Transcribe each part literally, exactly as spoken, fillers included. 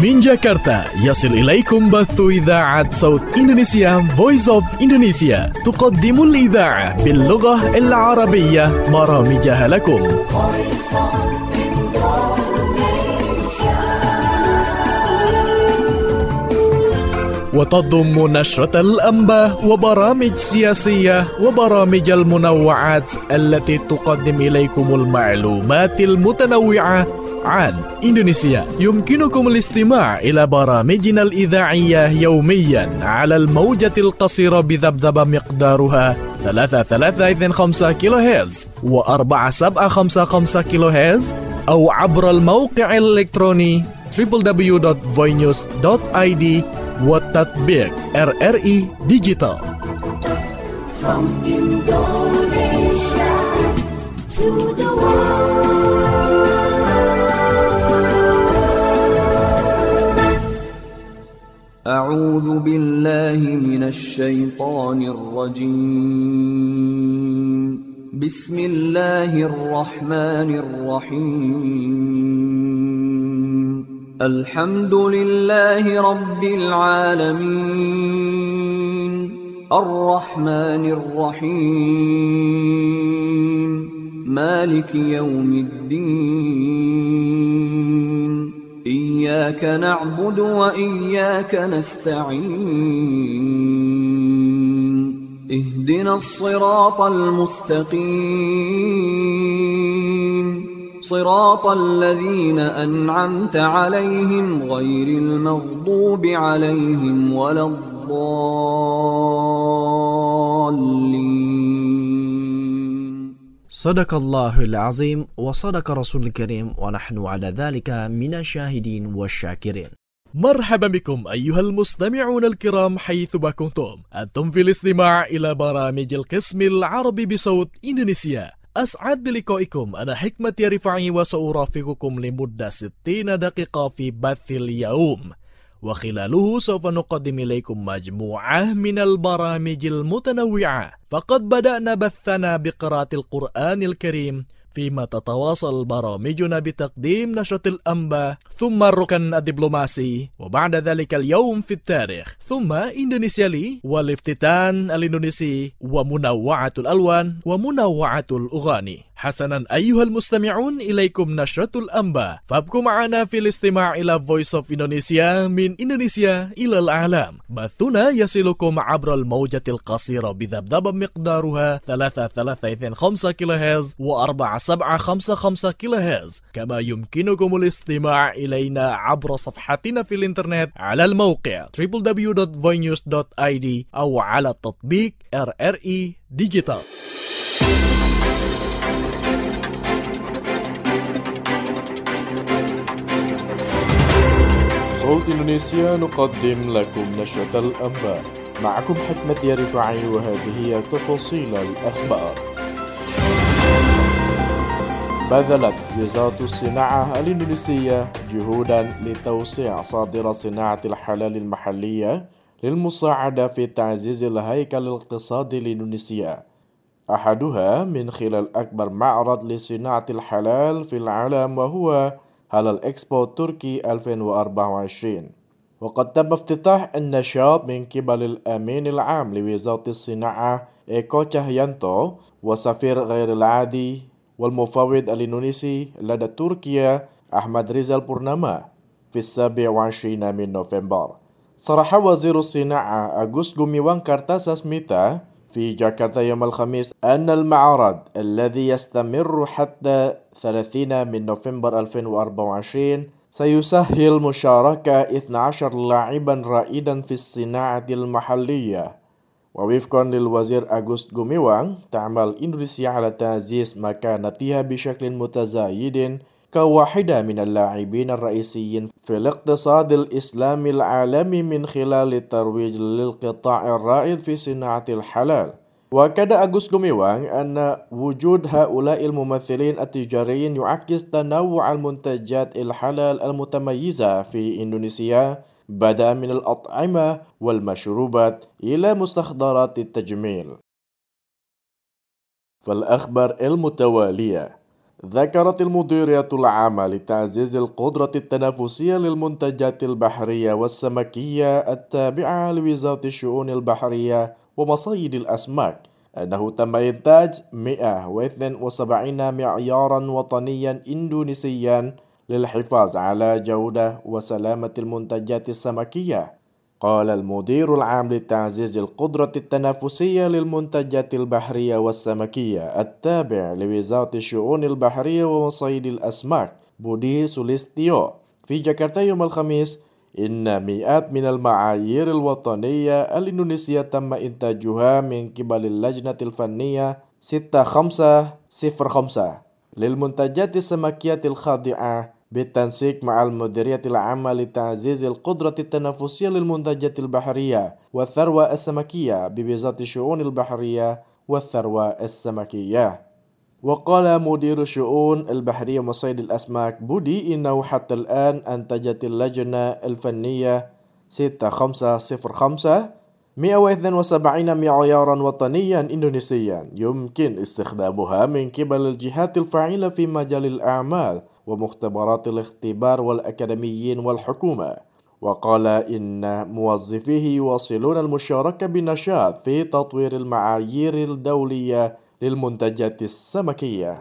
من جاكرتا يصل إليكم بث إذاعة صوت إندونيسيا Voice of Indonesia تقدم الإذاعة باللغة العربية برامجها لكم. وتضم نشرة الأنباء وبرامج سياسية وبرامج المنوعات التي تقدم إليكم المعلومات المتنوعة عن إندونيسيا. يمكنكم الاستماع إلى برامجنا الإذاعية يوميا على الموجة القصيرة بذبذبة مقدارها ثلاثة ثلاثة اثنين خمسة كيلو هرتز وأربعة سبعة خمسة خمسة كيلو هرتز أو عبر الموقع الإلكتروني دبليو دبليو دبليو دوت voinews دوت آي دي والتطبيق آر آر إي Digital. From Indonesia to the world. أعوذ بالله من الشيطان الرجيم. بسم الله الرحمن الرحيم. الحمد لله رب العالمين الرحمن الرحيم مالك يوم الدين إياك نعبد وإياك نستعين اهدنا الصراط المستقيم صراط الذين أنعمت عليهم غير المغضوب عليهم ولا الضالين. صدق الله العظيم وصدق رسول الكريم ونحن على ذلك من الشاهدين والشاكرين. مرحبا بكم أيها المستمعون الكرام حيثما كنتم. أنتم في الاستماع إلى برامج القسم العربي بصوت إندونيسيا. أسعد بلقائكم. أنا حكمة رفاعي وسأرافقكم لمدة ستين دقيقة في بث اليوم، وخلاله سوف نقدم إليكم مجموعة من البرامج المتنوعة. فقد بدأنا بثنا بقراءة القرآن الكريم، فيما تتواصل برامجنا بتقديم نشرة الأنباء، ثم الركن الدبلوماسي، وبعد ذلك اليوم في التاريخ، ثم إندونيسيا لي، والافتتان الإندونيسي، ومنوعة الألوان، ومنوعة الأغاني. حسنا أيها المستمعون، إليكم نشرة الأنباء، فابقوا معنا في الاستماع إلى Voice of Indonesia من إندونيسيا إلى العالم. بثنا يصلكم عبر الموجة القصيرة بذبذبة مقدارها ثلاثة ثلاثة اثنين خمسة كيلو هرتز وأربعة سبعة خمسة خمسة كيلو هرتز. كما يمكنكم الاستماع إلينا عبر صفحتنا في الإنترنت على الموقع دبليو دبليو دبليو دوت voinews دوت آي دي أو على التطبيق آر آر إي Digital. صوت إندونيسيا نقدم لكم نشرة الأنباء. معكم حكمة رفاعي، وهذه هي تفاصيل الأخبار. بذلت وزارة الصناعة الإندونيسية جهودا لتوسيع صادرة صناعة الحلال المحلية للمساعدة في تعزيز الهيكل الاقتصادي الإندونيسيا، أحدها من خلال أكبر معرض لصناعة الحلال في العالم، وهو هلال إكسبو تركي ألفين وأربعة وعشرين. وقد تم افتتاح النشاط من قبل الأمين العام لوزارة الصناعة إيكو تشاهيانتو وسفير غير العادي والمفوض الإندونيسي لدى تركيا أحمد ريزال بورناما في السابع والعشرين من نوفمبر. صرح وزير الصناعة أغوست غوميوان كارتاساسميتا في جاكرتا يوم الخميس أن المعرض الذي يستمر حتى ثلاثين من نوفمبر ألفين وأربعة وعشرين سيسهل مشاركة اثني عشر لاعبا رائدا في الصناعة المحلية. ووفقا للوزير أغوست غوميوان، تعمل إندونيسيا على تعزيز مكانتها بشكل متزايد كواحدة من اللاعبين الرئيسيين في الاقتصاد الإسلامي العالمي من خلال الترويج للقطاع الرائد في صناعة الحلال. وأكد أغوست غوميوان أن وجود هؤلاء الممثلين التجاريين يعكس تنوع المنتجات الحلال المتميزة في إندونيسيا، بدءا من الأطعمة والمشروبات إلى مستحضرات التجميل. فالأخبار المتوالية. ذكرت المديرية العامة لتعزيز القدرة التنافسية للمنتجات البحرية والسمكية التابعة لوزارة الشؤون البحرية ومصايد الأسماك أنه تم إنتاج مئة واثنين وسبعين معيارا وطنيا إندونيسيا للحفاظ على جودة وسلامة المنتجات السمكية. قال المدير العام لتعزيز القدرة التنافسية للمنتجات البحرية والسمكية التابع لوزارة الشؤون البحرية ومصايد الأسماك بودي سوليستيو في جاكرتا يوم الخميس إن مئات من المعايير الوطنية الإندونيسية تم إنتاجها من قبل اللجنة الفنية ستة خمسة صفر خمسة للمنتجات السمكية الخاضعة بالتنسيق مع المديرية العامة لتعزيز القدرة التنافسية للمنتجات البحرية والثروة السمكية بوزارة الشؤون البحرية والثروة السمكية. وقال مدير الشؤون البحرية ومصايد الأسماك بودي إنه حتى الآن أنتجت اللجنة الفنية ستة خمسة صفر خمسة مئة واثنين وسبعين معيارا وطنيا إندونيسيا يمكن استخدامها من قبل الجهات الفاعلة في مجال الأعمال ومختبرات الاختبار والأكاديميين والحكومة. وقال إن موظفيه يواصلون المشاركة بنشاط في تطوير المعايير الدولية للمنتجات السمكية.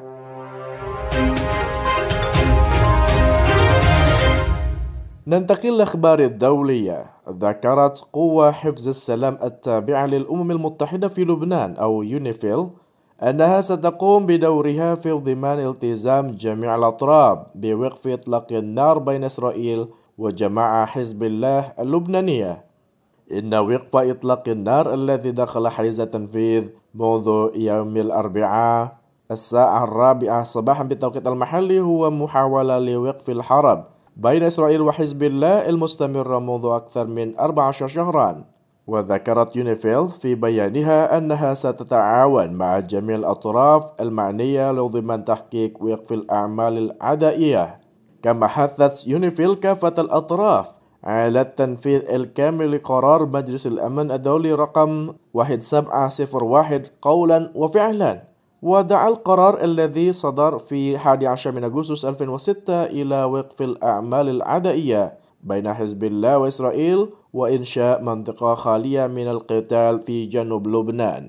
ننتقل للأخبار الدولية. ذكرت قوة حفظ السلام التابعة للأمم المتحدة في لبنان أو يونيفيل أنها ستقوم بدورها في ضمان التزام جميع الأطراف بوقف إطلاق النار بين إسرائيل وجماعة حزب الله اللبنانية. إن وقف إطلاق النار الذي دخل حيز التنفيذ منذ يوم الأربعاء الساعة الرابعة صباحا بالتوقيت المحلي هو محاولة لوقف الحرب بين إسرائيل وحزب الله المستمرة منذ أكثر من أربعة عشر شهرا. وذكرت يونيفيل في بيانها أنها ستتعاون مع جميع الأطراف المعنية لضمان تحقيق وقف الأعمال العدائية. كما حثت يونيفيل كافة الأطراف على التنفيذ الكامل لقرار مجلس الأمن الدولي رقم واحد سبعة صفر واحد قولا وفعلا. ودعا القرار الذي صدر في الحادي عشر من أغسطس ألفين وستة إلى وقف الأعمال العدائية بين حزب الله وإسرائيل وإنشاء منطقة خالية من القتال في جنوب لبنان.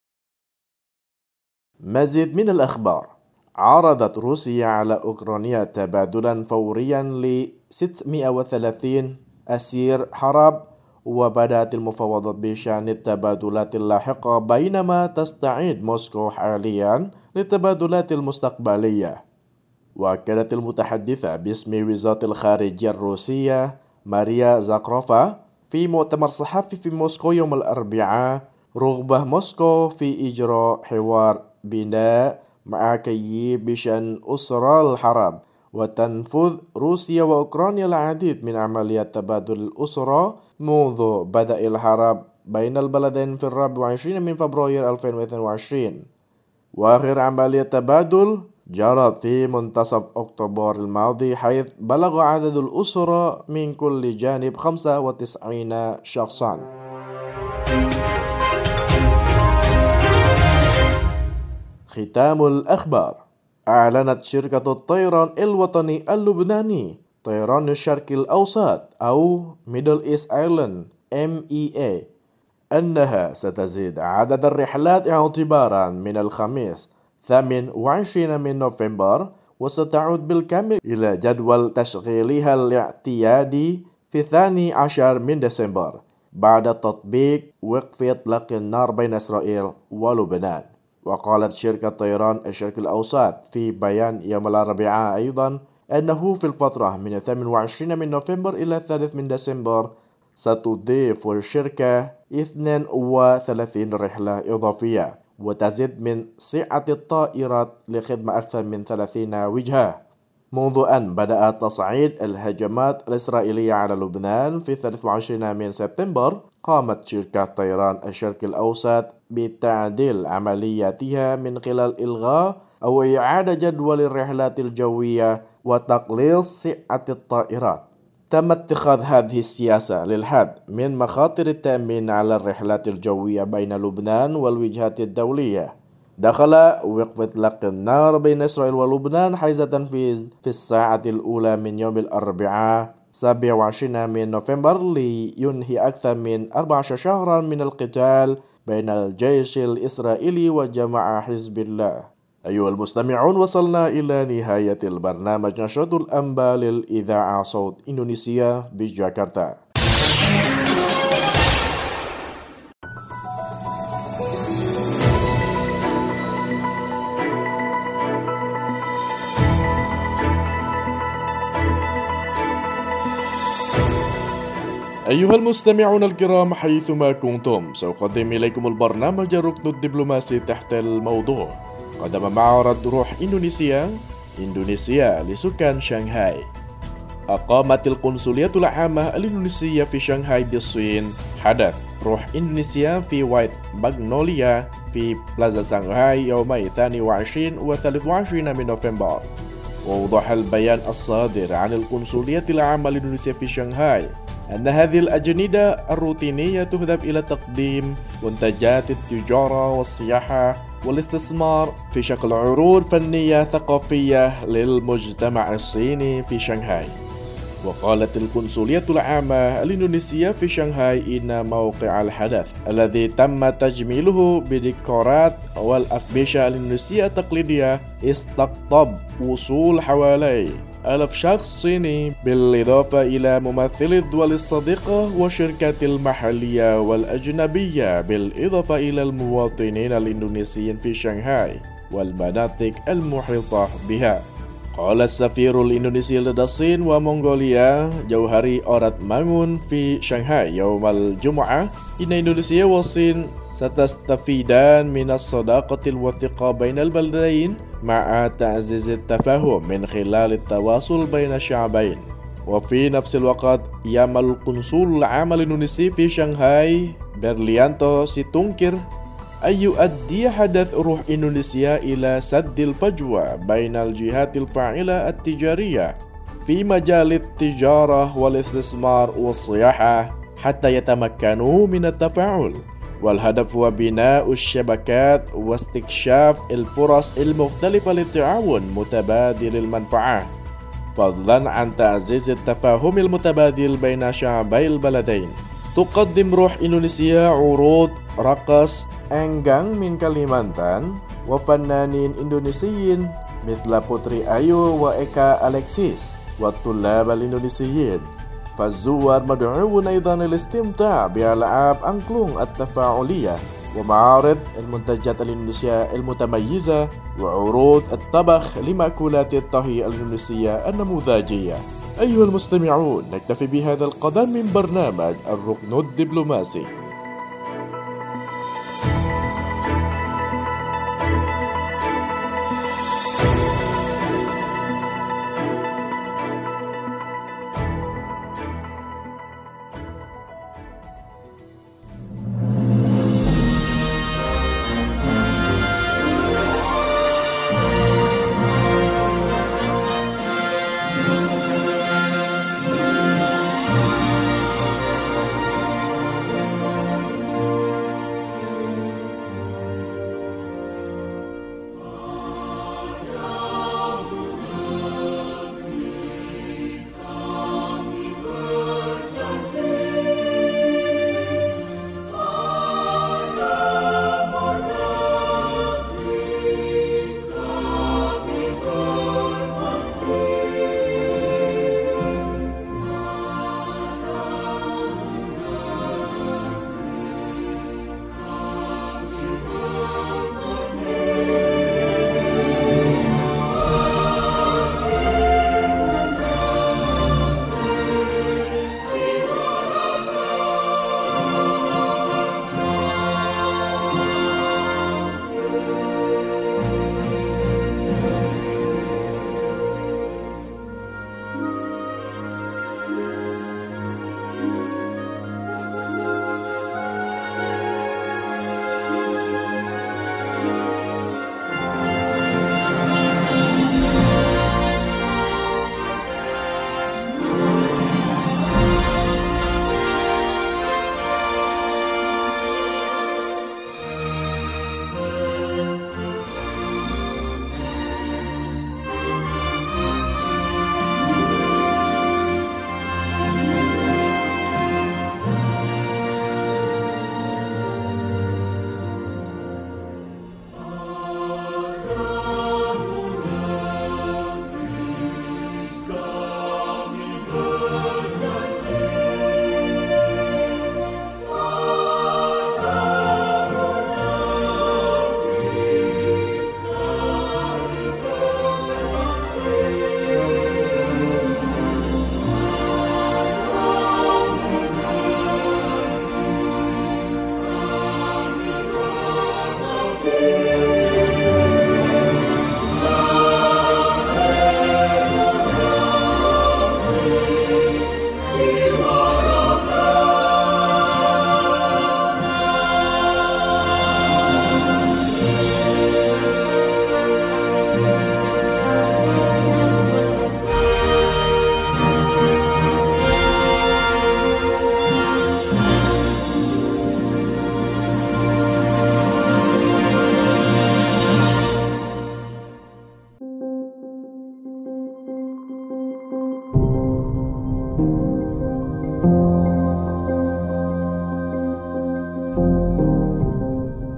مزيد من الأخبار. عرضت روسيا على أوكرانيا تبادلا فوريا ل ستمئة وثلاثين أسير حرب، وبدأت المفاوضات بشأن التبادلات اللاحقة بينما تستعد موسكو حاليا للتبادلات المستقبلية. وأكدت المتحدثة باسم وزارة الخارجية الروسية ماريا زاكروفا في مؤتمر صحفي في موسكو يوم الأربعاء رغبة موسكو في إجراء حوار بناء مع كييف بشأن أسرى الحرب، وتنفذ روسيا وأوكرانيا العديد من عمليات تبادل الأسرى منذ بدء الحرب بين البلدين في الرابع والعشرين من فبراير ألفين واثنين وعشرين. وآخر عملية تبادل جرت في منتصف أكتوبر الماضي، حيث بلغ عدد الأسرى من كل جانب خمسة وتسعين شخصا. ختام الأخبار. أعلنت شركة الطيران الوطني اللبناني طيران الشرق الأوسط أو Middle East Island إم إي إيه أنها ستزيد عدد الرحلات اعتبارا من الخميس الثامن والعشرين من نوفمبر، وستعود بالكامل إلى جدول تشغيلها الاعتيادي في الثاني عشر من ديسمبر بعد تطبيق وقف إطلاق النار بين إسرائيل ولبنان. وقالت شركة طيران الشرق الأوسط في بيان يوم الأربعاء أيضا أنه في الفترة من الثامن والعشرين من نوفمبر إلى الثالث من ديسمبر ستضيف الشركة اثنين وثلاثين رحلة إضافية، وتزيد من سعة الطائرات لخدمة أكثر من ثلاثين وجهة. منذ أن بدأ تصعيد الهجمات الإسرائيلية على لبنان في الثالث والعشرين من سبتمبر، قامت شركة طيران الشرق الأوسط بتعديل عملياتها من خلال إلغاء أو إعادة جدول الرحلات الجوية وتقليص سعة الطائرات. تم اتخاذ هذه السياسة للحد من مخاطر التأمين على الرحلات الجوية بين لبنان والوجهات الدولية. دخل وقف إطلاق النار بين إسرائيل ولبنان حيز تنفيذ في الساعة الأولى من يوم الأربعاء سبعة وعشرين من نوفمبر لينهي أكثر من أربعة عشر شهرا من القتال بين الجيش الإسرائيلي وجماعة حزب الله. أيها المستمعون، وصلنا إلى نهاية البرنامج نشرة الأنباء للإذاعة صوت إندونيسيا بجاكرتا. أيها المستمعون الكرام حيثما كنتم، سأقدم إليكم البرنامج الركن الدبلوماسي تحت الموضوع قدم معرض روح إندونيسيا إندونيسيا لسكان شنغهاي. أقامت القنصلية العامة الإندونيسية في شنغهاي بالصين حدث روح إندونيسيا في وايت ماغنوليا في بلازا شنغهاي يومي اثنين وعشرين و ثلاثة وعشرين من نوفمبر. ووضح البيان الصادر عن القنصلية العامة الإندونيسية في شنغهاي أن هذه الأجندة الروتينية تهدف إلى تقديم منتجات التجارة والسياحة والاستثمار في شكل عروض فنية ثقافية للمجتمع الصيني في شنغهاي. وقالت القنصلية العامة الإندونيسية في شنغهاي إن موقع الحدث الذي تم تجميله بديكورات والأقمشة الإندونيسية التقليدية استقطب وصول حوالي ألف شخص صيني، بالإضافة إلى ممثلي الدول الصديقة والشركات المحلية والأجنبية، بالإضافة إلى المواطنين الإندونيسيين في شنغهاي والمناطق المحيطة بها. قال السفير الإندونيسي لدى الصين ومنغوليا جوهري أوراتمانgun في شنغهاي يوم الجمعة إن إندونيسيا والصين ستستفيدان من الصداقة الوثيقة بين البلدين مع تعزيز التفاهم من خلال التواصل بين الشعبين. وفي نفس الوقت يعمل القنصل العام الإندونيسي في شنغهاي برليانتو سيتونكر أن يؤدي حدث روح إندونيسيا إلى سد الفجوة بين الجهات الفاعلة التجارية في مجال التجارة والاستثمار والسياحة حتى يتمكنوا من التفاعل. والهدف هو بناء الشبكات واستكشاف الفرص المختلفة للتعاون متبادل المنفعة، فضلا عن تعزيز التفاهم المتبادل بين شعبي البلدين. تقدم روح إندونيسيا عروض رقص أنغang من كاليمانتان وفنانين إندونيسيين مثل بوتري أيو وإيكا أليكسيس والطلاب الإندونيسيين. فالزوار مدعوون أيضا للاستمتاع بألعاب أنكلونغ التفاعلية ومعارض المنتجات الإندونيسية المتميزة وعروض الطبخ لمأكولات الطهي الإندونيسية النموذجية. أيها المستمعون، نكتفي بهذا القدر من برنامج الركن الدبلوماسي.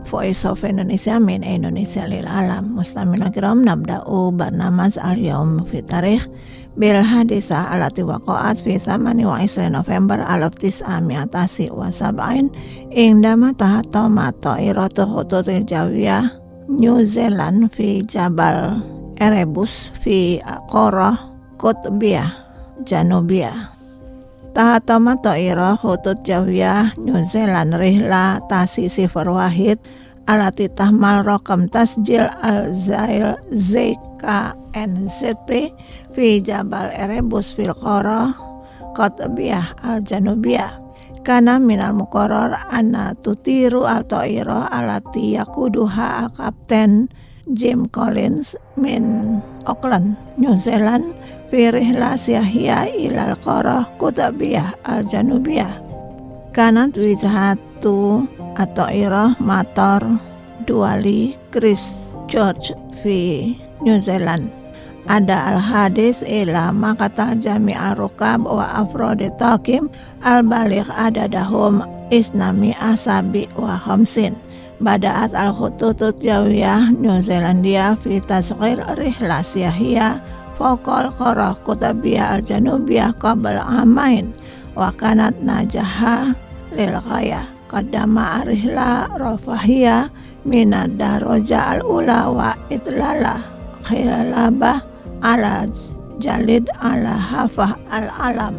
Voice of Indonesia min Indonesia lil alam. Mustamina kiram nabda'u barnamaz al-yawm fi tarikh bil hadisah alati waqa'at fi thamani wa isri November alaf tis'ami'a tasi wa sab'in indama tahatama ta'iratu khututil jawiyah New Zealand fi Jabal Erebus fi Qora Qutbiyah Janubiyah. Tahatama ta'irah khutut jawiyah New Zealand rihla tasi sifar wahid alati tahmal rokam tasjil al-zail Z K N Z P fi Jabal Erebus fil Qora Qutbiyah al-Janubiyah. Kana minal muqarrar anna tutiru al-ta'irah alati yakuduha al-kapten Jim Collins min Auckland, New Zealand fi rihla siyahiyah ilal Qora Qutbiyah al-Janubiyah. Kanat wijhatu at-ta'irah matar Duali Christchurch fi New Zealand. Ada al-hadis ila maqatal jami'a rukab wa afrodi taqim al-baligh adadahum isnami asabi wa khamsin. Bada'at al-khututut jawiyah New Zealandia fi tasghir rihla siyahiyah fokol Qora Qutbiyah al-Janubiyah qabla amain wa kanat najaha lil ghayah qaddama rihla rafahiyah minad daraja al-ula wa itlala khilabah ala jalid ala hafah al-alam.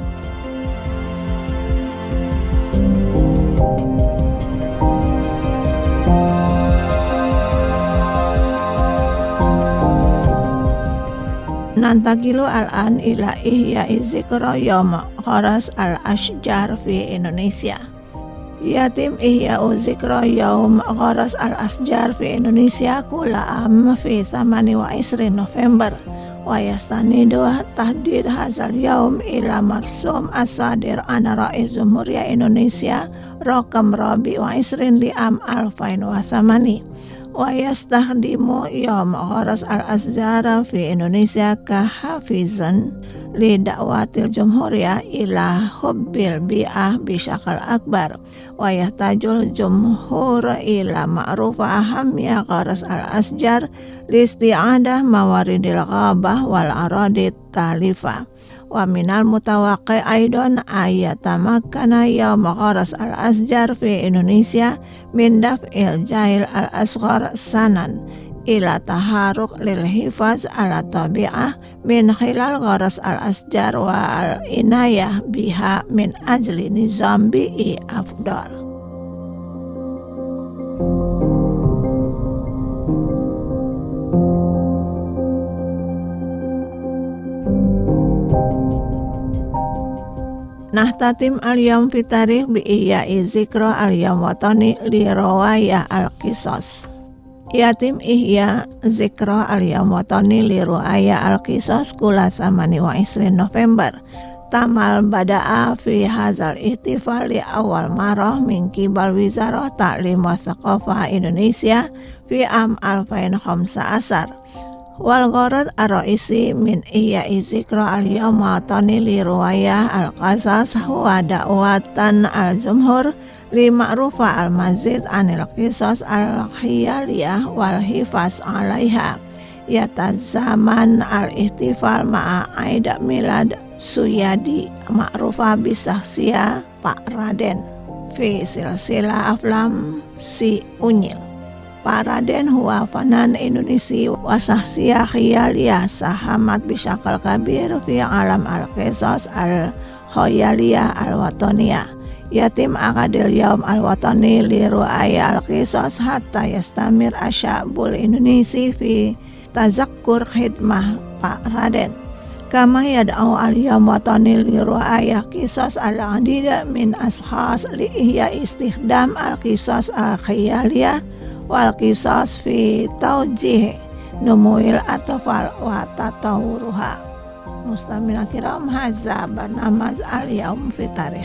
Nantakilu al-an ila ihya'i zikra yawm Gharas al-Ashjar fi Indonesia. Yatim ihya'u zikra yawm Gharas al-Ashjar fi Indonesia kula am fi thamani wa isri November wa yastanidu tahdid hazal yawm ila marsum asadir ana rais Jumhuriyah Indonesia rokam rabi wa isrin li am alfain wa thamani. Wa yastakhdimu yawm Gharas al-Ashjar fi Indonesia kahafizan li da'watil jumhuriyah ila hubbil bi'ah bisyakal akbar wa yahtajul jumhur ila ma'rufa ahamnya Gharas al-Ashjar li isti'adah mawaridil ghabah wal aradit talifah. Wa minal mutawaqqi aidan ayatamakkana yawm Gharas al-Ashjar fi Indonesia min daf'il jahil al-asghar sanan ila taharuk lil hifaz ala tabi'ah min khilal Gharas al-Ashjar wa al-inayah biha min ajli nizam bi'i afdal. Nahtatim al-yawm fi tarikh bi ihya'i zikra al-yawm watani li rawayah al-qisas. Yatim ihya zikra al-yawm watani li rawayah al-qisas kula thamani wa isrin November. Tamal bada'a fi hazal ihtifal li awal marah min kibal wizarah ta'lim wa thaqafah Indonesia fi am alfain khamsa asar. Wal gharad ar-raisi min ihya'i zikra al-yawm watani li ruwayah al-qasas huwa da'watan al-jumhur li ma'rufa al-mazid anil qisas al-khiyaliyah wal hifaz alaiha. Yatazaman al-ihtifal ma'a aida milad Suyadi ma'rufa bisahsia Pak Raden fi silsilah aflam si unyil. Pak Raden huwa fanan Indonesia wasahsia khiyaliyah sahamat bisyakal kabir fi alam al-qisas al-khayaliyah al-wataniyah. Yatim akadil yaum al-watani li ru'aya al-qisas hatta yastamir asyabul Indonesia fi tazakkur khidmah Pak Raden. Kama yad'au al-yawm watani li ru'aya qisas al-adida min ashas li ihya istikhdam al-qisas al-khayaliyah wal qisas fi taujih numuil atfal wa tatawuruha. Mustamina kiram hadza barnamaz al-yawm fi tarikh.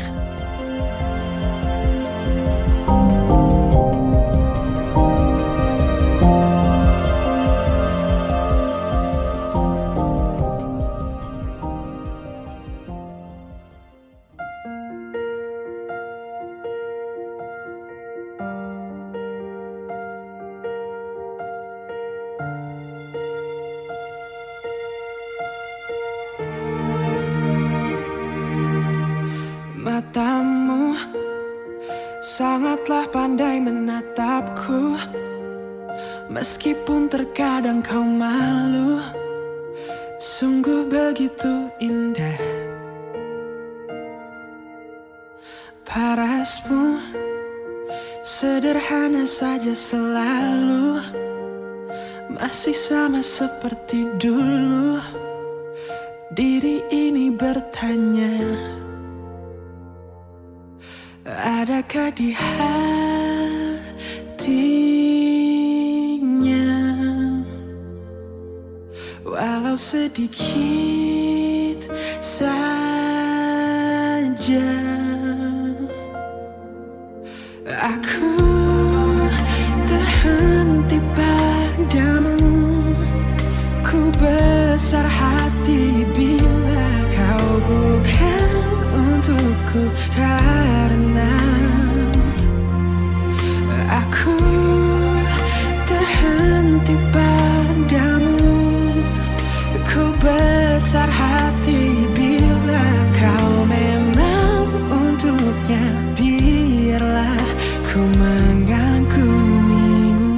Meskipun terkadang kau malu, sungguh begitu indah parasmu, sederhana saja selalu, masih sama seperti dulu. Diri ini bertanya, adakah di hatinya walau sedikit saja. Aku terhenti padamu, ku besar hati bila kau bukan untukku, karena aku terhenti padamu, ku besar hati bila kau memang untuknya. Biarlah ku mengagumimu.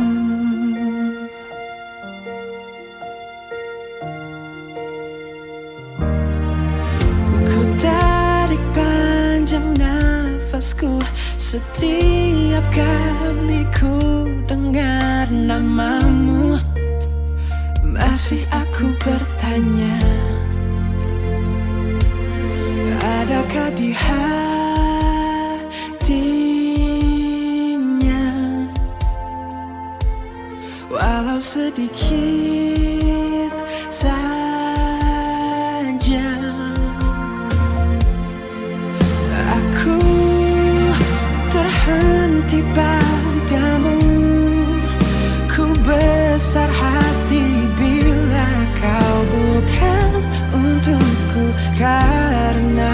Ku tarik panjang nafasku setiap kali ku dengar namamu. Masih aku bertanya, adakah di hatinya walau sedikit saja. Aku terhenti padamu, ku besar hati bila kau bukan untukku, karena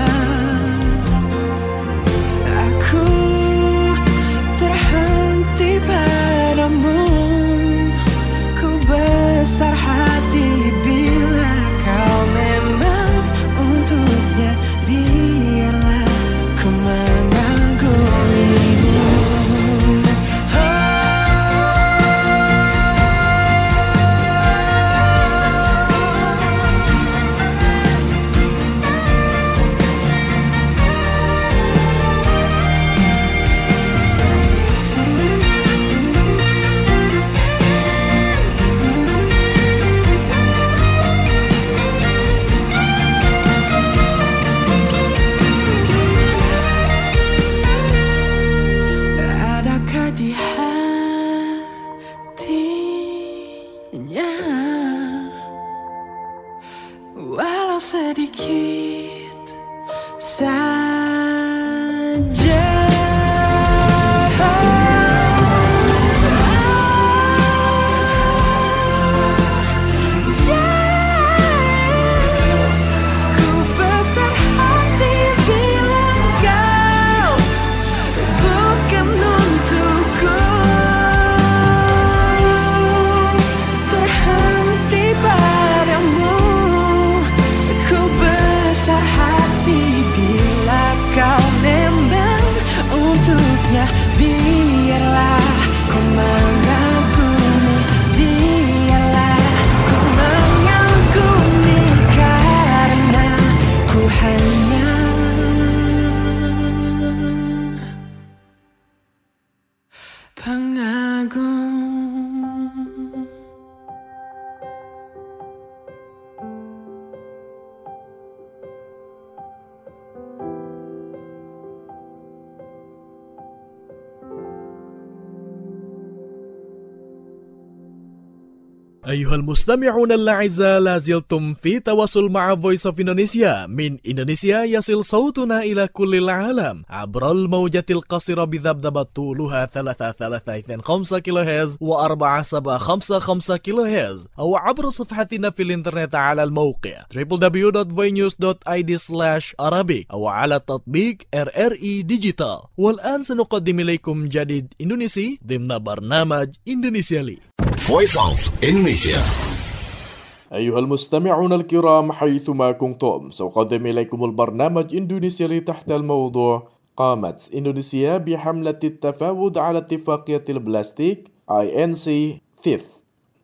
aku terhenti padamu, ku besar hati bila kau memang untuknya. Biarlah ku mengagumimu. Adakah di hatinya walau sedikit saja. Ku besar hati bila kau bukan untukku, terhenti padamu, ku besar hati bila kau memang untuknya. Biarlah ku mengagumi, biarlah ku mengagumi, karena ku hanya pengagum. أيها المستمعون الأعزاء، لازلتم في تواصل مع Voice of Indonesia. من إندونيسيا يصل صوتنا إلى كل العالم عبر الموجة القصيرة بذبذبة طولها ثلاثة ثلاثة اثنين خمسة كيلو هرتز وأربعة سبعة خمسة خمسة كيلو هرتز، أو عبر صفحتنا في الإنترنت على الموقع دبليو دبليو دبليو دوت voinews دوت آي دي سلاش عربي أو على تطبيق آر آر إي ديجيتال. والآن سنقدم إليكم جديد إندونيسي ضمن برنامج إندونيسيا لي. Voice of Indonesia. أيها المستمعون الكرام حيثما كنتم، سأقدم إليكم البرنامج إندونيسيا لي تحت الموضوع: قامت إندونيسيا بحملة التفاوض على اتفاقية البلاستيك آي إن سي Fifth.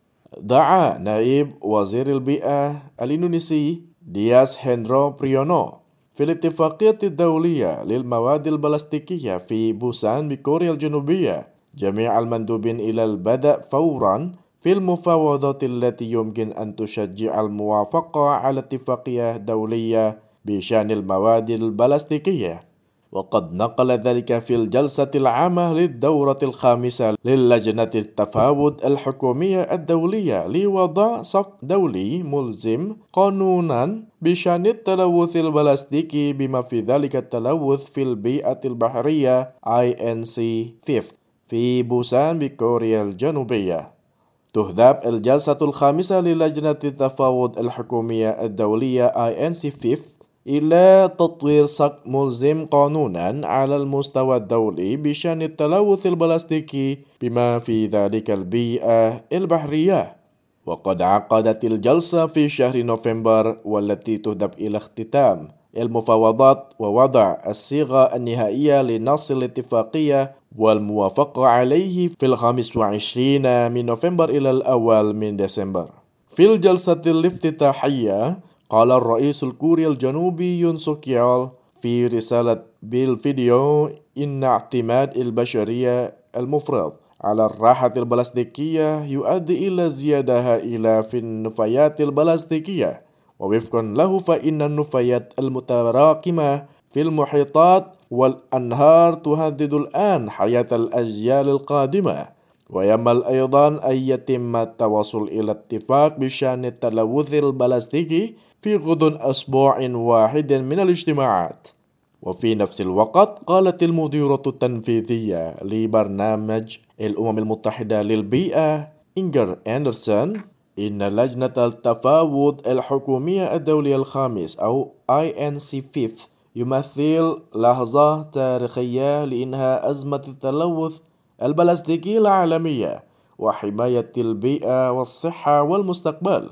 دعا نائب وزير البيئة الإندونيسي دياس هندرو بريونو في الاتفاقية الدولية للمواد البلاستيكية في بوسان بكوريا الجنوبية جميع المندوبين إلى البدء فورا في المفاوضات التي يمكن أن تشجع الموافقة على اتفاقية دولية بشأن المواد البلاستيكية. وقد نقل ذلك في الجلسة العامة للدورة الخامسة للجنة التفاوض الحكومية الدولية لوضع سقف دولي ملزم قانونا بشأن التلوث البلاستيكي بما في ذلك التلوث في البيئة البحرية آي إن سي خمسة في بوسان بكوريا الجنوبية. تهدف الجلسة الخامسة للجنة التفاوض الحكومية الدولية آي إن سي خمسة إلى تطوير سقف ملزم قانونا على المستوى الدولي بشأن التلوث البلاستيكي بما في ذلك البيئة البحرية. وقد عقدت الجلسة في شهر نوفمبر والتي تهدف إلى اختتام المفاوضات ووضع الصيغة النهائية لنص الاتفاقية والموافقة عليه في الخامس وعشرين من نوفمبر إلى الأول من ديسمبر. في الجلسة الافتتاحية قال الرئيس الكوري الجنوبي يون سوك يول في رسالة بالفيديو إن اعتماد البشرية المفرط على الراحة البلاستيكية يؤدي إلى زيادة هائلة في النفايات البلاستيكية، ووفقا له فإن النفايات المتراكمة في المحيطات والأنهار تهدد الآن حياة الأجيال القادمة. ويأمل أيضا أن يتم التوصل إلى اتفاق بشأن التلوث البلاستيكي في غضون أسبوع واحد من الاجتماعات. وفي نفس الوقت قالت المديرة التنفيذية لبرنامج الأمم المتحدة للبيئة إنجر أندرسون إن لجنة التفاوض الحكومية الدولية الخامس أو آي إن سي خمسة يمثل لحظة تاريخية لإنهاء أزمة التلوث البلاستيكي العالمية وحماية البيئة والصحة والمستقبل.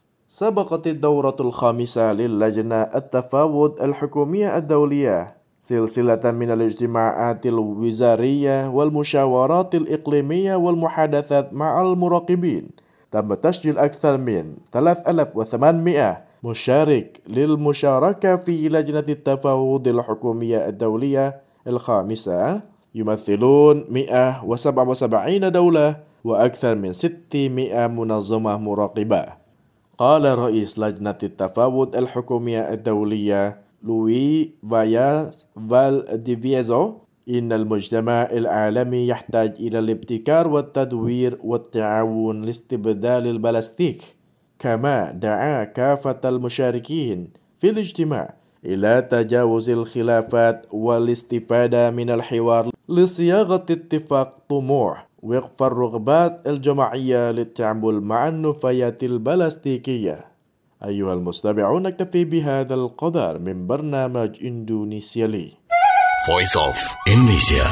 سبقت الدورة الخامسة للجنة التفاوض الحكومية الدولية سلسلة من الاجتماعات الوزارية والمشاورات الإقليمية والمحادثات مع المراقبين. تم تسجيل أكثر من ثلاثة آلاف وثمانمائة مشارك للمشاركة في لجنة التفاوض الحكومية الدولية الخامسة يمثلون مئة وسبعة وسبعين دولة وأكثر من ستمائة منظمة مراقبة. قال رئيس لجنة التفاوض الحكومية الدولية لوي فاياس فالديفيزو إن المجتمع العالمي يحتاج إلى الابتكار والتدوير والتعاون لاستبدال البلاستيك. كما دعا كافة المشاركين في الاجتماع إلى تجاوز الخلافات والاستفادة من الحوار لصياغة اتفاق طموح وقف الرغبات الجماعية للتعامل مع النفايات البلاستيكية. أيها المستمعون، نكتفي بهذا القدر من برنامج إندونيسيا لي Voice of Indonesia.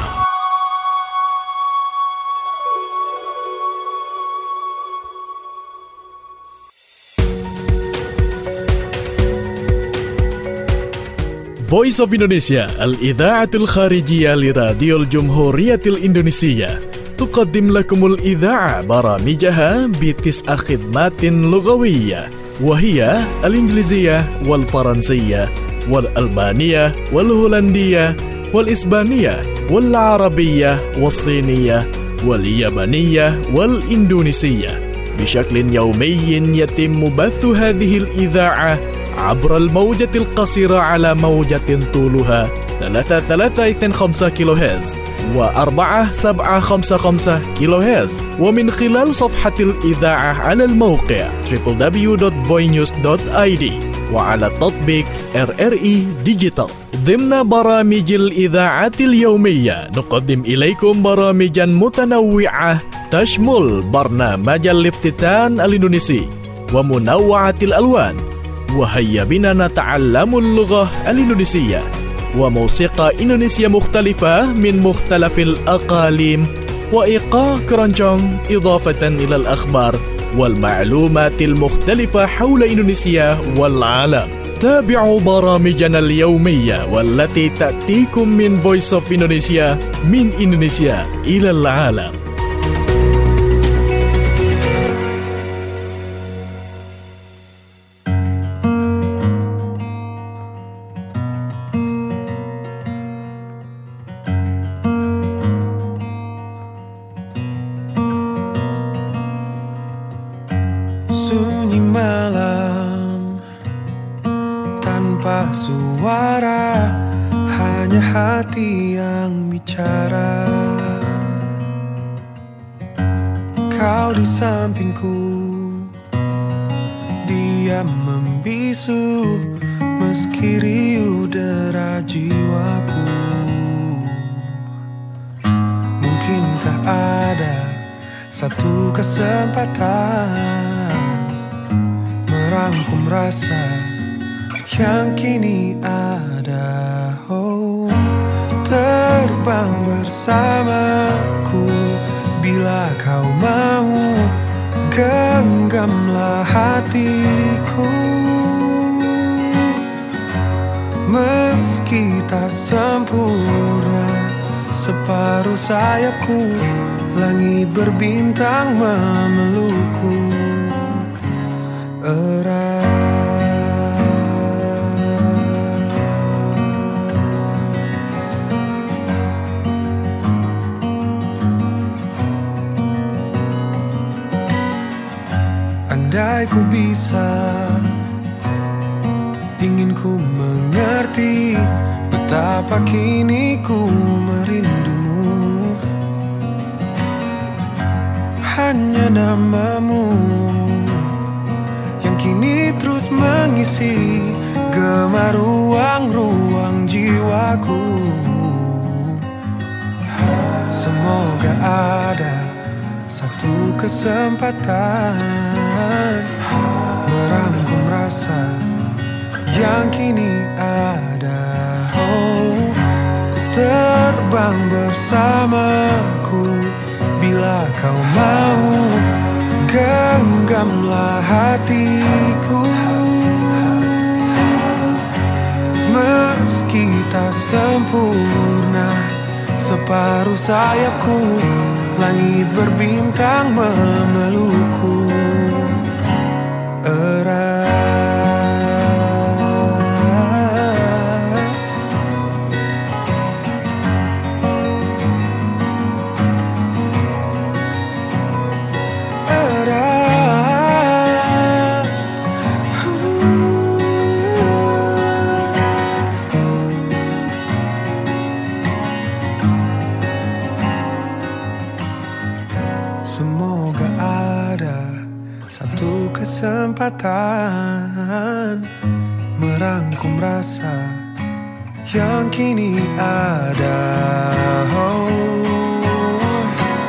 Voice of Indonesia الإذاعة الخارجية لراديو الجمهورية الإندونيسية تقدم لكم الإذاعة برامجها بتسع خدمات لغوية، وهي الإنجليزية والفرنسية والألبانية والهولندية والإسبانية والعربية والصينية واليابانية والإندونيسية. بشكل يومي يتم بث هذه الإذاعة عبر الموجة القصيرة على موجة طولها ثلاثة ثلاثة اثنين خمسة كيلو هرتز وأربعة سبعة خمسة خمسة كيلو هرتز، ومن خلال صفحة الإذاعة على الموقع دبليو دبليو دبليو دوت فوي نيوز دوت آي دي وعلى تطبيق آر آر إي ديجيتال. ضمن برامج الإذاعة اليومية نقدم إليكم برامجا متنوعة تشمل برنامج الافتتان الإندونيسي ومنوعة الألوان، وهيا بنا نتعلم اللغة الإندونيسية، وموسيقى إندونيسية مختلفة من مختلف الأقاليم، وإيقاع كرونجونغ، إضافة إلى الأخبار والمعلومات المختلفة حول إندونيسيا والعالم. تابعوا برامجنا اليومية والتي تأتيكم من Voice of Indonesia من إندونيسيا إلى العالم. Sunyi malam tanpa suara, hanya hati yang bicara. Kau di sampingku, diam membisu meski riuh dera jiwaku. Mungkinkah ada satu kesempatan merangkum rasa yang kini ada? Oh, terbang bersamaku bila kau mau, genggamlah hatiku. Meski tak sempurna separuh sayapku, langit berbintang memelukku erat. Andai ku bisa, ingin ku mengerti betapa kini ku merindumu. Hanya namamu yang kini terus mengisi gemar ruang-ruang jiwaku. Semoga ada satu kesempatan merangkum rasa yang kini ada. Oh, terbang bersamaku bila kau mau, genggamlah hatiku. Meski tak sempurna separuh sayapku, langit berbintang memelukku erat. Semoga ada satu kesempatan merangkum rasa yang kini ada. Oh,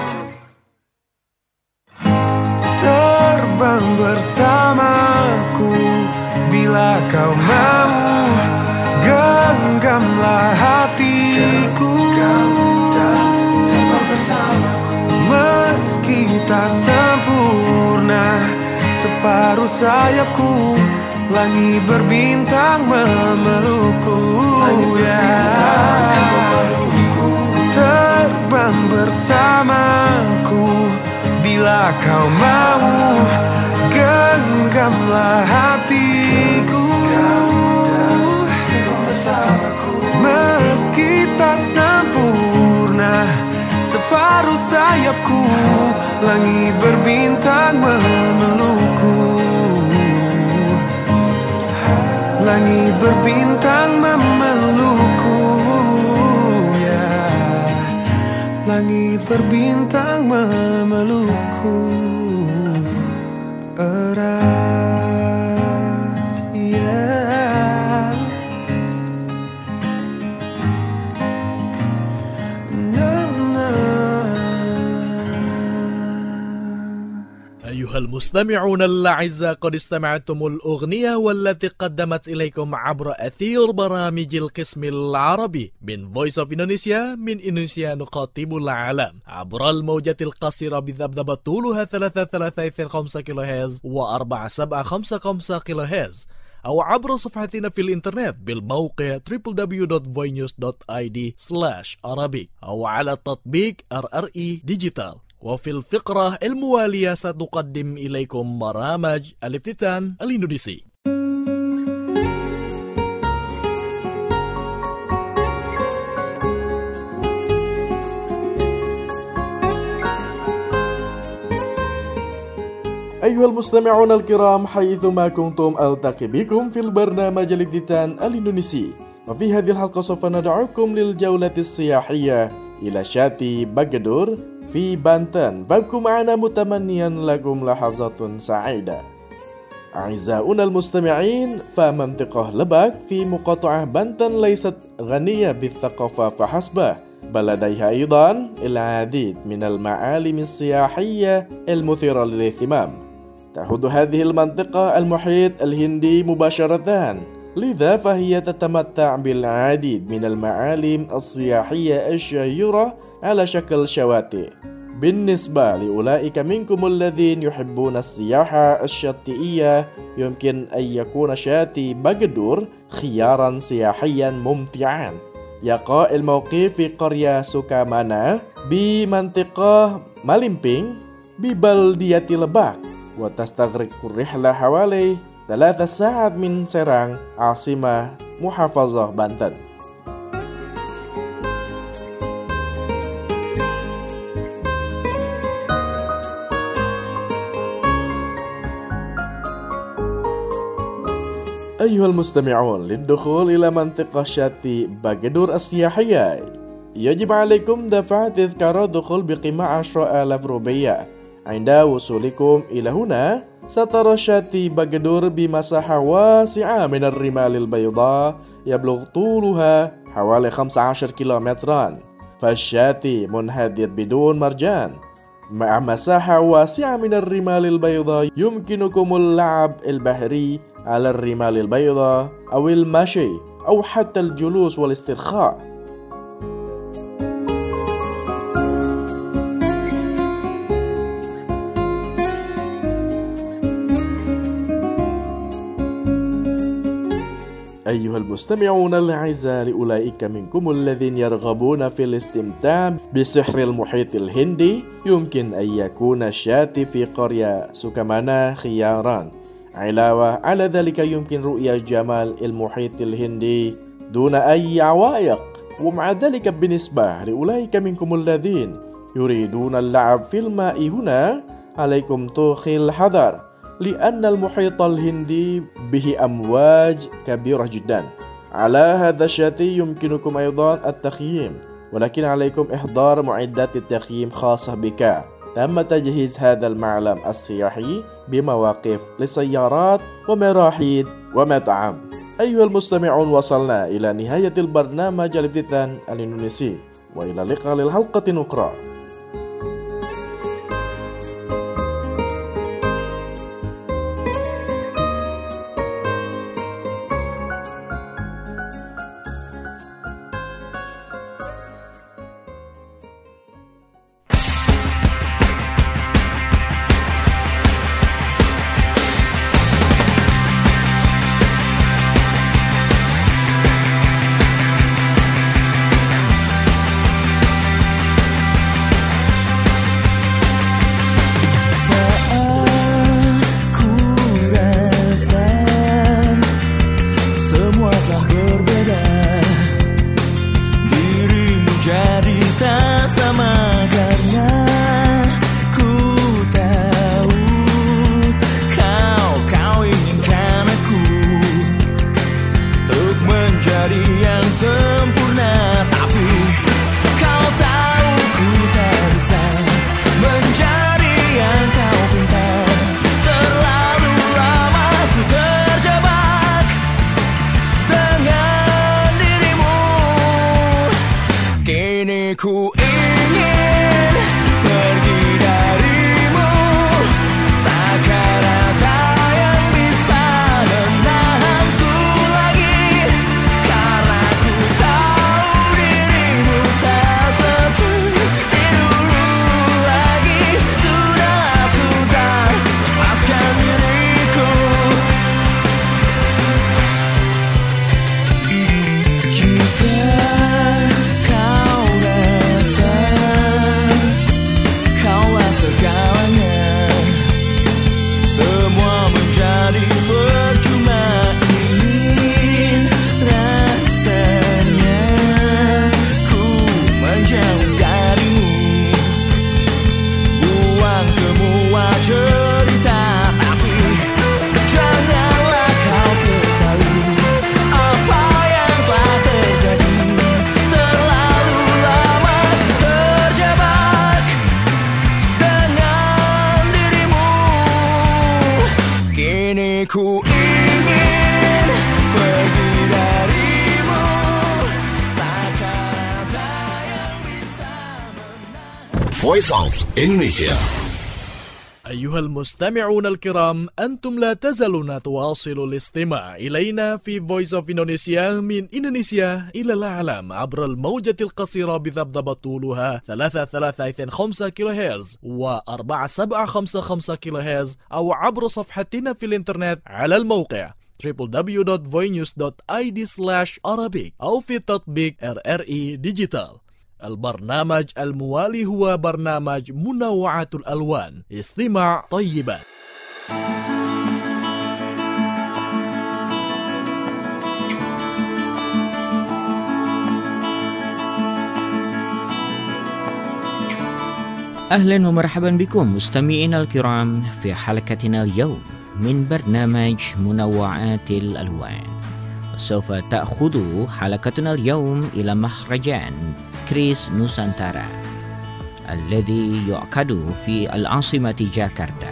terbang bersamaku bila kau mau, genggamlah hatiku. Meski tak sempurna separuh sayapku, langit berbintang memelukku. Ya, terbang bersamaku bila kau mau, genggamlah hatiku. Meski tak sempurna separuh sayapku, langit berbintang memelukku. Langit berbintang memelukku, ya. Langit berbintang memelukku erat, ya. أيها المستمعون الأعزاء، قد استمعتم الأغنية والتي قدمت إليكم عبر أثير برامج القسم العربي من Voice of Indonesia. من إندونيسيا نخاطب العالم عبر الموجة القصيرة بذبذبة طولها ثلاثة ثلاثة خمسة كيلو هرتز وأربعة سبعة خمسة خمسة كيلو هرتز، أو عبر صفحتنا في الإنترنت بالموقع دبليو دبليو دبليو دوت فوي نيوز دوت آي دي سلاش عربي، أو على تطبيق آر آر إي ديجيتال. وفي الفقرة الموالية سنقدم إليكم برامج الافتتان الإندونيسي. أيها المستمعون الكرام حيثما كنتم ألتقي بكم في البرنامج الجديد الإندونيسي. وفي هذه الحلقة سوف ندعوكم للجولة السياحية إلى شاتي بagadur في بانتن. فابقوا معنا متمنيا لكم لحظات سعيدة. أعزائنا المستمعين، فمنطقة لباك في مقاطعة بانتن ليست غنية بالثقافة فحسب، بل لديها أيضا العديد من المعالم السياحية المثيرة للاهتمام. تحد هذه المنطقة المحيط الهندي مباشرة، لذا فهي تتمتع بالعديد من المعالم السياحية الشهيرة على شكل شواطئ. بالنسبة لأولئك منكم الذين يحبون السياحة الشاطئية، يمكن أن يكون شاتي بagadur خيارا سياحيا ممتعا. يقع الموقع في قرية سوكامana بمنطقة ماليمبينغ ببلدية لباك، وتستغرق الرحلة حوالي ثلاث ساعات من سرang عاصمة محافظة بانتن. أيها المستمعون، للدخول إلى منطقة شاتي بagadur السياحية يجب عليكم دفع تذكرة دخول بقيمة عشرة آلاف روبية. عند وصولكم إلى هنا سترى شاتي بagadur بمساحة واسعة من الرمال البيضاء يبلغ طولها حوالي خمسة عشر كيلومترا. فالشاتي منحدر بدون مرجان مع مساحة واسعة من الرمال البيضاء. يمكنكم اللعب البحري على الرمال البيضاء أو المشي أو حتى الجلوس والاسترخاء. أيها المستمعون الأعزاء، لأولئك منكم الذين يرغبون في الاستمتاع بسحر المحيط الهندي، يمكن أن يكون شاتي في قرية سوكامana خيارا. علاوة على ذلك يمكن رؤية جمال المحيط الهندي دون أي عوائق. ومع ذلك بالنسبة لأولئك منكم الذين يريدون اللعب في الماء، هنا عليكم توخي الحذر، لأن المحيط الهندي به أمواج كبيرة جدا. على هذا الشاطئ يمكنكم أيضا التخييم، ولكن عليكم إحضار معدات التخييم خاصة بك. تم تجهيز هذا المعلم السياحي بمواقف للسيارات ومراحيض ومطعم. أيها المستمعون، وصلنا إلى نهاية البرنامج الجديد الإندونيسي، وإلى اللقاء للحلقة أخرى. Ku ingin pergi darimu, takkan ada yang bisa menang. Voice of Indonesia. أيها المستمعون الكرام، أنتم لا تزالون تواصلوا الاستماع إلينا في Voice of Indonesia من إندونيسيا إلى العالم عبر الموجة القصيرة بذبذب طولها ثلاثة ثلاثة اثنين خمسة كيلو هرتز وأربعة سبعة خمسة خمسة كيلو هرتز، أو عبر صفحتنا في الإنترنت على الموقع دبليو دبليو دبليو دوت voinews دوت آي دي سلاش Arabic أو في تطبيق آر آر إي ديجيتال. البرنامج الموالي هو برنامج منوعات الألوان. استماع طيبا. أهلا ومرحبا بكم مستمعينا الكرام في حلقتنا اليوم من برنامج منوعات الألوان. سوف تأخذ حلقتنا اليوم إلى مهرجان كريس نوسانتارا الذي يعقد في العاصمة جاكرتا.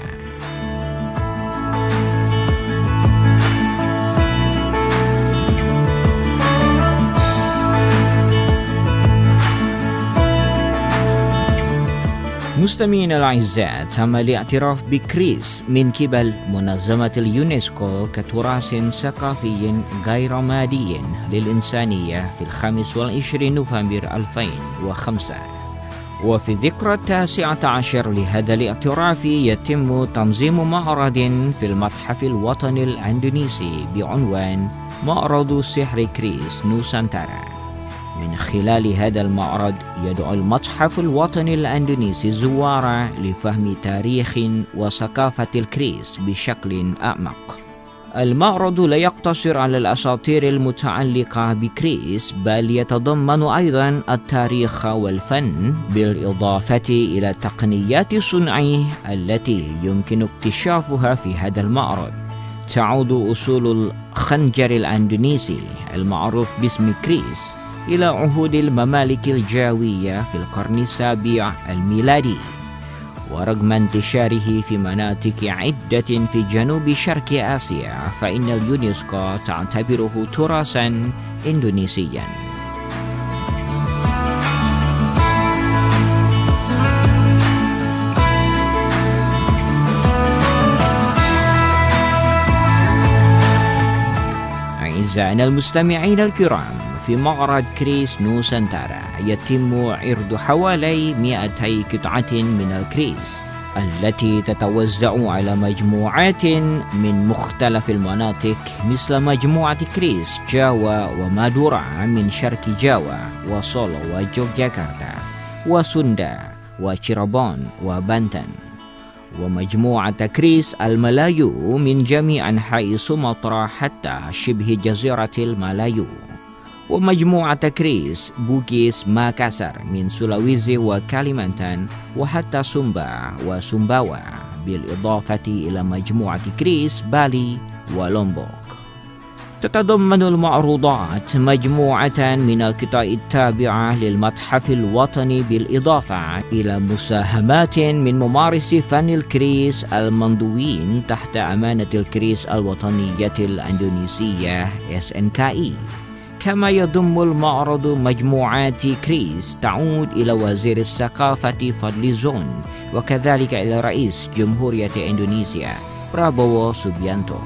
مستمعينا الأعزاء، تم الاعتراف بكريس من قبل منظمة اليونسكو كتراث ثقافي غير مادي للإنسانية في الخامس والعشرين نوفمبر ألفين وخمسة. وفي الذكرى التاسعة عشر لهذا الاعتراف يتم تنظيم معرض في المتحف الوطني الإندونيسي بعنوان معرض سحر كريس نوسانتارا. من خلال هذا المعرض يدعو المتحف الوطني الإندونيسي الزوار لفهم تاريخ وثقافة الكريس بشكل أعمق. المعرض لا يقتصر على الأساطير المتعلقة بكريس، بل يتضمن أيضا التاريخ والفن، بالإضافة إلى تقنيات الصنع التي يمكن اكتشافها في هذا المعرض. تعود أصول الخنجر الإندونيسي المعروف باسم كريس إلى عهود الممالك الجاوية في القرن السابع الميلادي، ورغم انتشاره في مناطق عدة في جنوب شرق آسيا، فإن اليونسكو تعتبره تراثا إندونيسيا. أعزائنا المستمعين الكرام، في معرض كريس نوسانتارا يتم عرض حوالي مئتي قطعة من الكريس التي تتوزع على مجموعات من مختلف المناطق، مثل مجموعة كريس جاوا ومادورا من شرق جاوا وسولو ويوغياكارتا وسوندا وشيرابون وبانتن، ومجموعة كريس الملايو من جميع أنحاء سومطرة حتى شبه جزيرة الملايو، ومجموعة كريس بوغيس ماكاسر من سولاويسي وكاليمانتان وحتى سومبا وسومباوا، بالإضافة إلى مجموعة كريس بالي ولومبوك. تتضمن المعروضات مجموعة من القطع التابعة للمتحف الوطني، بالإضافة إلى مساهمات من ممارسي فن الكريس المنضوين تحت أمانة الكريس الوطنية الإندونيسية إس إن كي إي. كما يضم المعرض مجموعات كريس تعود إلى وزير الثقافة فضلي زون، وكذلك إلى رئيس جمهورية إندونيسيا برابوو سوبيانتو.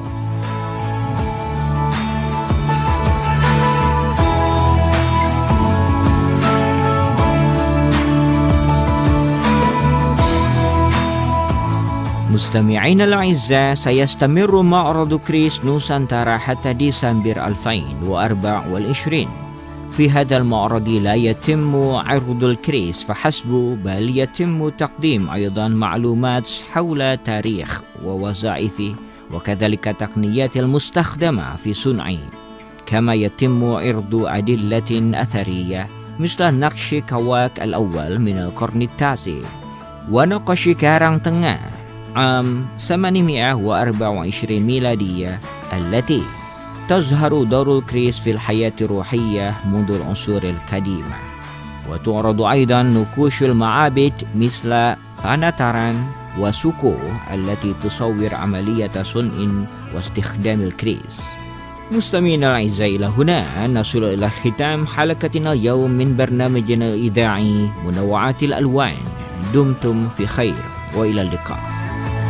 مستمعين الأعزاء، سيستمر معرض كريس نوسانتارا حتى ديسمبر ألفين وأربعة وعشرين. في هذا المعرض لا يتم عرض الكريس فحسب، بل يتم تقديم أيضا معلومات حول تاريخ ووظائف وكذلك تقنيات المستخدمة في صنعه. كما يتم عرض أدلة أثرية مثل نقش كواك الأول من القرن التاسع ونقش كارang tengah عام ثمانمائة وأربعة وعشرين ميلادية التي تظهر دور الكريس في الحياة الروحية منذ العصور القديمة. وتعرض أيضا نقوش المعابد مثل باناتاران وسوكو التي تصور عملية صنع واستخدام الكريس. مستمعينا الأعزاء، إلى هنا نصل إلى ختام حلقتنا اليوم من برنامجنا الإذاعي منوعات الألوان. دمتم في خير وإلى اللقاء.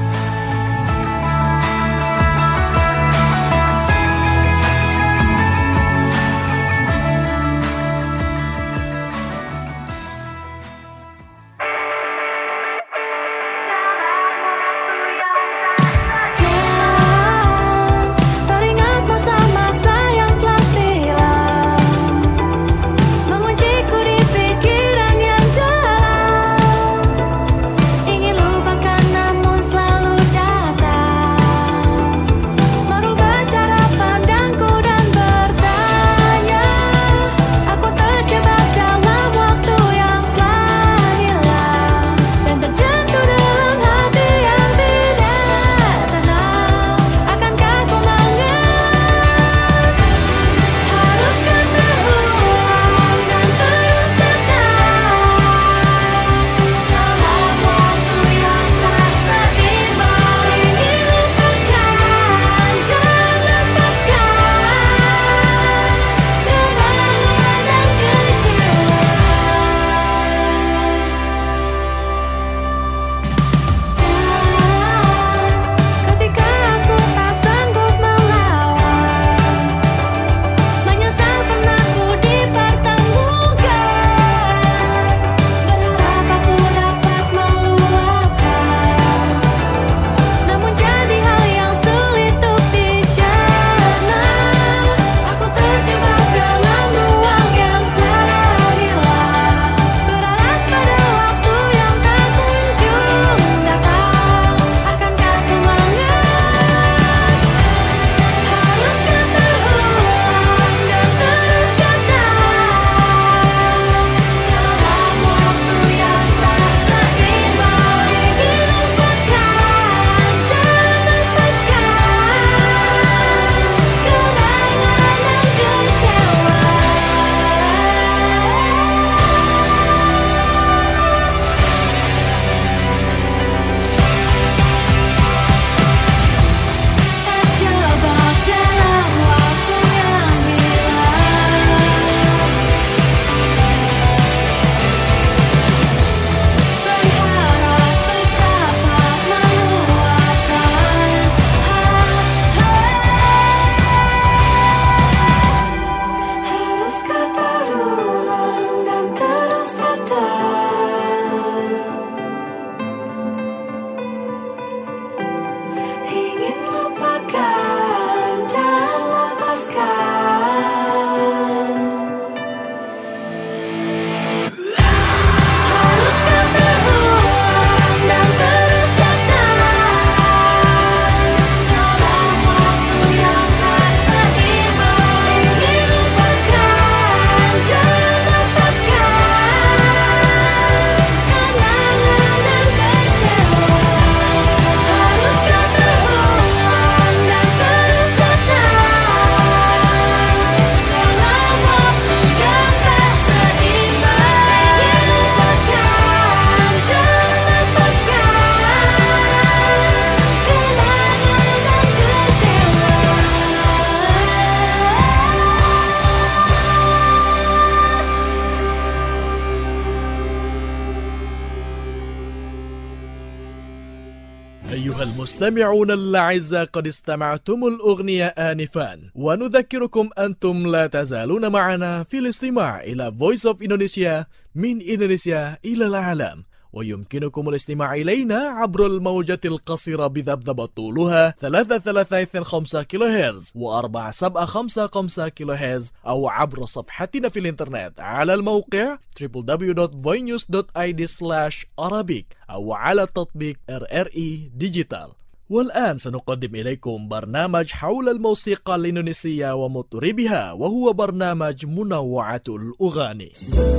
أيها المستمعون الأعزاء، قد استمعتم الأغنية آنفا، ونذكركم أنتم لا تزالون معنا في الاستماع إلى Voice of Indonesia من إندونيسيا إلى العالم. ويمكنكم الاستماع إلينا عبر الموجة القصيرة بذبذب طولها ثلاثة ثلاثة اثنين خمسة كيلو هرتز وأربعة سبعة خمسة خمسة كيلو هرتز، أو عبر صفحتنا في الإنترنت على الموقع دبليو دبليو دبليو دوت voinews دوت آي دي سلاش arabic أو على تطبيق آر آر إي ديجيتال. والآن سنقدم إليكم برنامج حول الموسيقى الإندونيسية ومطربها، وهو برنامج منوعة الأغاني.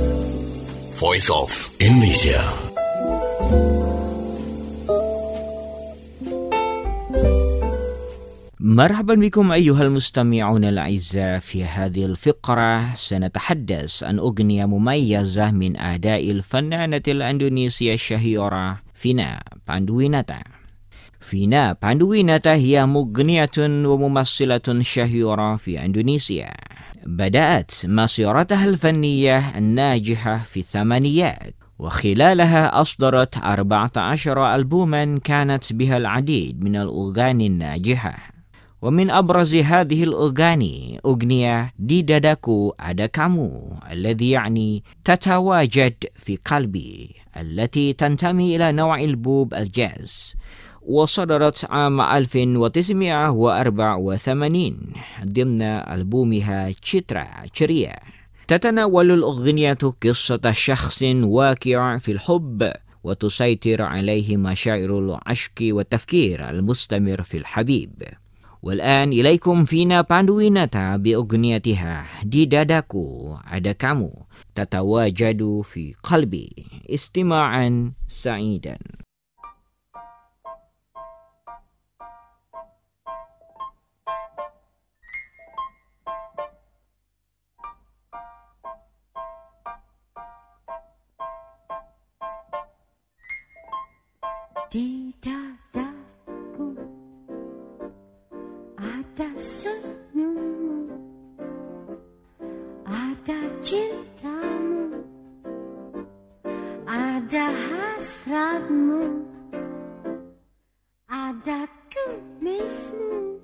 Voice of Indonesia. مرحبا بكم أيها المستمعون الأعزاء. في هذه الفقرة سنتحدث عن أغنية مميزة من أداء الفنانة الإندونيسية الشهيرة فينا باندويناتا. فينا باندويناتا هي مغنية وممثلة شهيرة في إندونيسيا. بدأت مسيرتها الفنية الناجحة في الثمانينات، وخلالها أصدرت أربعة عشر ألبوما كانت بها العديد من الأغاني الناجحة. ومن أبرز هذه الأغاني أغنية دي داداكو أدا كامو، الذي يعني تتواجد في قلبي، التي تنتمي إلى نوع البوب الجاز، وصدرت عام ألف وتسعمائة وأربعة وثمانين ضمن ألبومها تشيترا تشريا. تتناول الأغنية قصة شخص واقع في الحب، وتسيطر عليه مشاعر العشق والتفكير المستمر في الحبيب. والآن إليكم فينا باندويناتا بأغنيتها دي داداكو أدا كامو، تتواجد في قلبي. استماعا سعيدا. Di dadaku ada senyummu, ada cintamu, ada hasratmu, ada kumismu,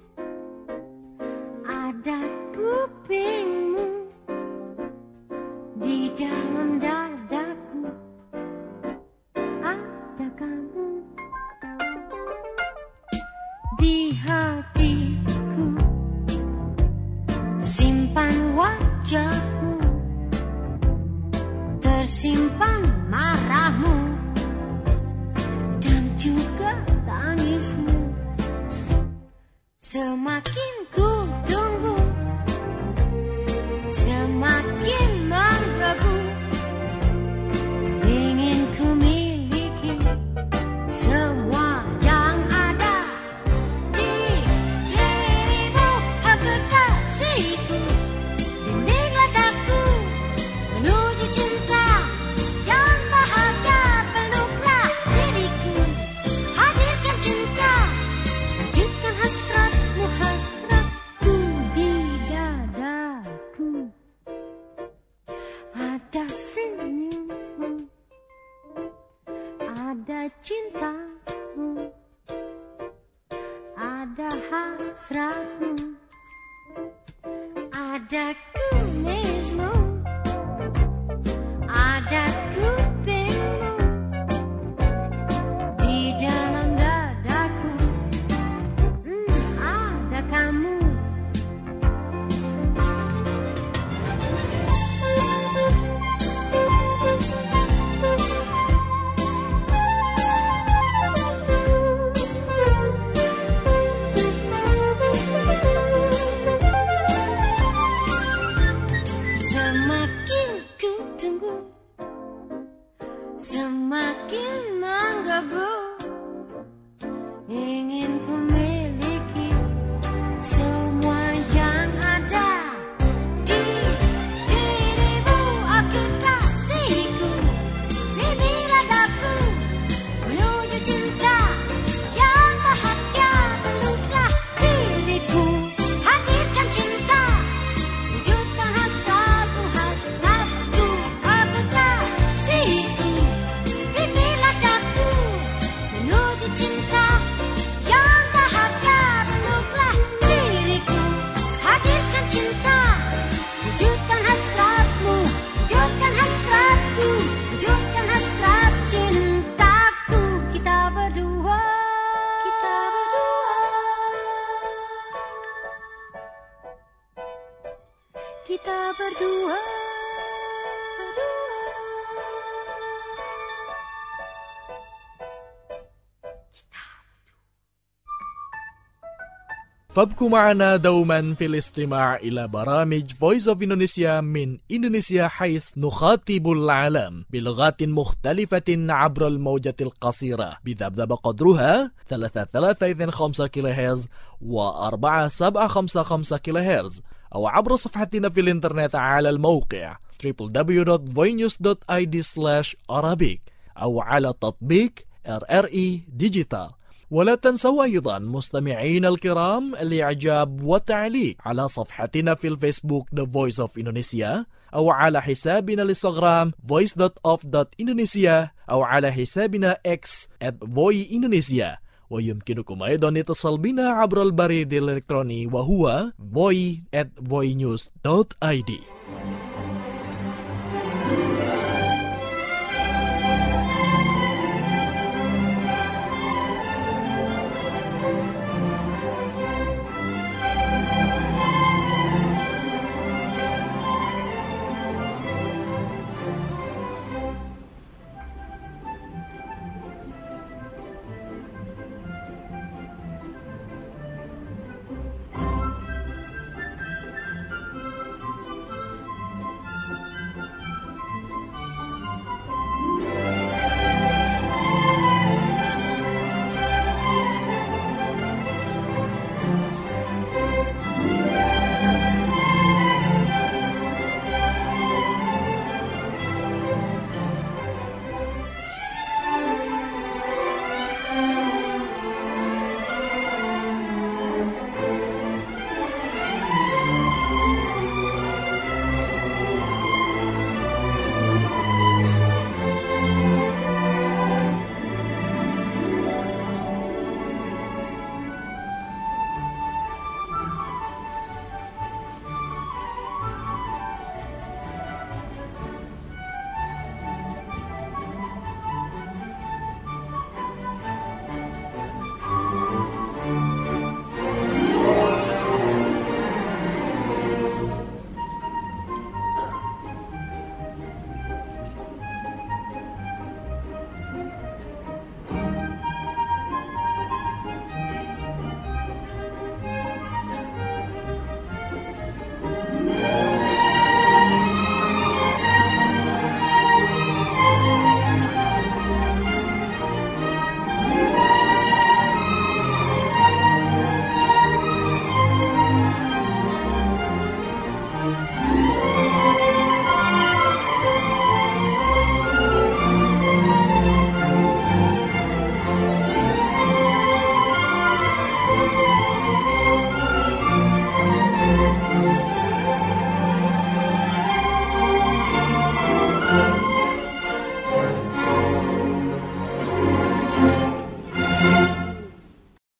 ada kupingmu di dalam dadaku. Ada kamu di hatiku, tersimpan wajahmu, tersimpan marahmu, dan juga tangismu. Semakin ku tunggu, semakin menggebu, ingin ku miliki semua yang ada di dirimu. Aku kasihku, bimbinglah aku menuju cinta yang bahagia. Peluklah diriku, hadirkan cinta, wujudkan hasratmu, hasratku di dadaku. Ada senyummu, ada cintamu, ada hasratmu, ada kumismu, ada kupingmu di dalam dadaku. Hmm, ada kamu. Semakin ku tunggu, semakin menggebu, ingin ku miliki semua yang ada di dirimu. Aku kasihku, bimbinglah aku menuju cinta yang bahagia. Peluklah diriku, hadirkan cinta, wujudkan hasratku, hasratku. Aku kasihku, bimbinglah aku menuju cinta yang bahagia. Peluklah diriku, hadirkan cinta, wujudkan hasratmu, wujudkan hasratku, wujudkan hasrat cintaku. Kita berdua, kita berdua, kita berdua, berdua. فابقوا معنا دوما في الاستماع إلى برامج Voice of Indonesia من إندونيسيا، حيث نخاطب العالم بلغات مختلفة عبر الموجة القصيرة بذبذب قدرها ثلاثة ثلاثة اثنين خمسة كيلو هرتز وأربعة سبعة خمسة خمسة كيلو هرتز، أو عبر صفحتنا في الإنترنت على الموقع دبليو دبليو دبليو دوت voinews دوت اي دي سلاش arabic، أو على تطبيق آر آر إي ديجيتال. ولا تنسوا أيضا مستمعين الكرام الإعجاب والتعليق على صفحتنا في الفيسبوك The Voice of Indonesia، أو على حسابنا الانستغرام voice dot of dot indonesia، أو على حسابنا X at voy indonesia. ويمكنكم أيضا اتصال بنا عبر البريد الإلكتروني وهو voy at voynews dot I D.